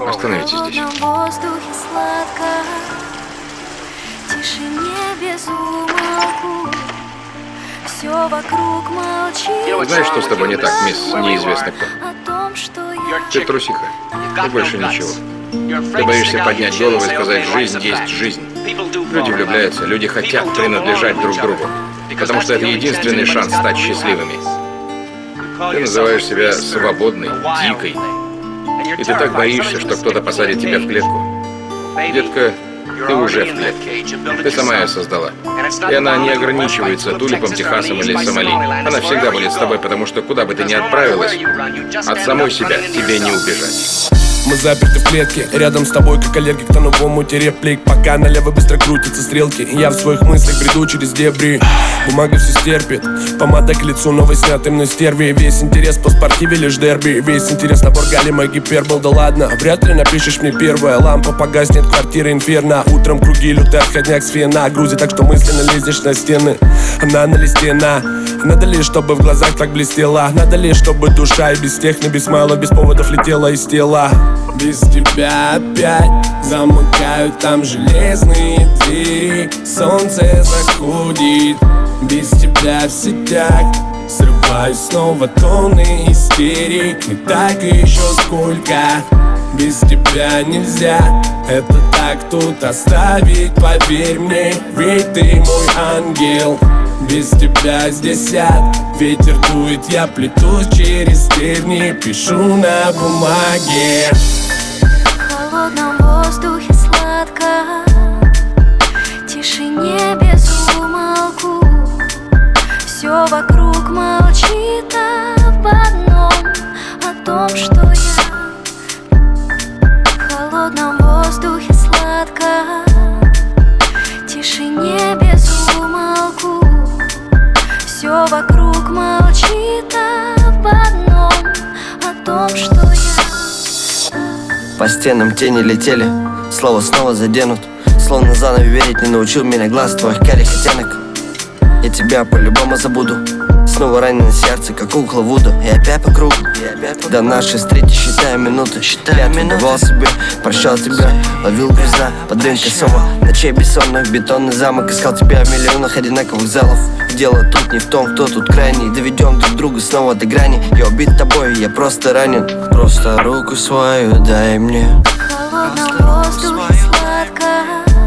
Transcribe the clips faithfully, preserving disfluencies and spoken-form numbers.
Остановитесь здесь. В воздухе сладко, тишине без умолку, все вокруг молчит. Знаешь, что с тобой не так, мисс неизвестно кто? О том, что я Ты трусиха. И больше ничего. Ты боишься поднять голову и сказать: жизнь есть жизнь. Люди влюбляются, люди хотят принадлежать друг другу, потому что это единственный шанс стать счастливыми. Ты называешь себя свободной, дикой, и ты так боишься, что кто-то посадит тебя в клетку. Детка, ты уже в клетке. Ты сама ее создала. И она не ограничивается Тулипом, Техасом или Сомали. Она всегда будет с тобой, потому что куда бы ты ни отправилась, от самой себя тебе не убежать. Мы заперты в клетке, рядом с тобой, как аллергик на новом муте реплик. Пока налево быстро крутятся стрелки, я в своих мыслях бреду через дебри. Бумага все стерпит, помада к лицу новой снятой мной стерви. Весь интерес по спортиве лишь дерби. Весь интерес набор галима гипербол. Да ладно, вряд ли напишешь мне первая. Лампа погаснет, квартира инферно. Утром круги, лютый отходняк с фена. Грузи так, что мысленно лезешь на стены. Она на листе на. Надо ли, чтобы в глазах так блестела? Надо ли, чтобы душа и без техно, без смайла, без поводов летела из тела? Без тебя опять замыкают там железные двери. Солнце заходит, без тебя в сетях. Срываюсь снова тонны истерик. И так еще сколько. Без тебя нельзя это так тут оставить. Поверь мне, ведь ты мой ангел. Без тебя здесь ад. Ветер дует, я плетусь через терни. Пишу на бумаге. в холодном воздухе сладко, тишине без умолку, все вокруг молчит об одном, о том, что я в холодном воздухе сладко, тишине без умолку, все вокруг молчит об одном, о том, что я. По стенам тени летели, слово снова заденут. Словно заново верить не научил меня глаз твоих карих оттенок. Я тебя по-любому забуду. Снова ранено сердце, как кукла Вуду. И опять по кругу. До нашей встречи считаю минуты. Считаю минуты. Давал себе, прощал тебя. Ловил грязна под рынкой сома. Ночей бессонных, бетонный замок. Искал тебя в миллионах одинаковых залов. Дело тут не в том, кто тут крайний. Доведем друг друга снова до грани. Я убит тобой, я просто ранен. Просто руку свою дай мне. В холодном воздухе сладко,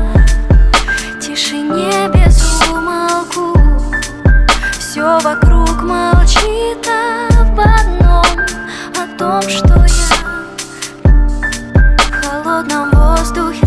тишине без умолку, все вокруг молчит об одном, о том, что я в холодном воздухе